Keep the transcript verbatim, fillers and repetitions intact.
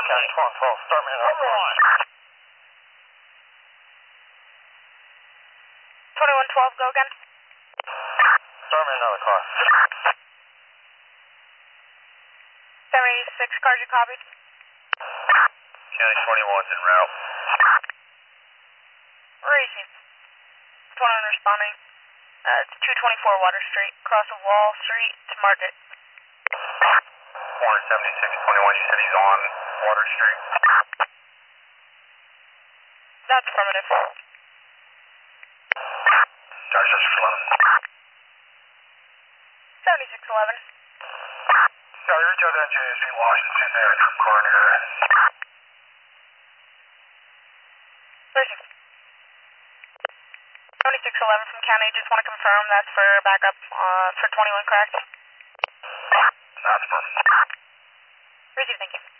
County twelve twelve, start me another car. twenty-one twelve, go again. Start me another car. seventy-six, cars you copied. County twenty-one's en route. Racing. twenty-one responding. Uh, it's two twenty-four Water Street, across of Wall Street to Market. Warner seventy-six twenty-one, you said he's on Water Street? That's affirmative. Guys, just flown. seventy-six eleven. Yeah, you reach out to N J S C Washington there from Corner. Racing. seventy-six eleven from County, just want to confirm that's for backup uh, for twenty-one, correct? That's perfect. Racing, thank you.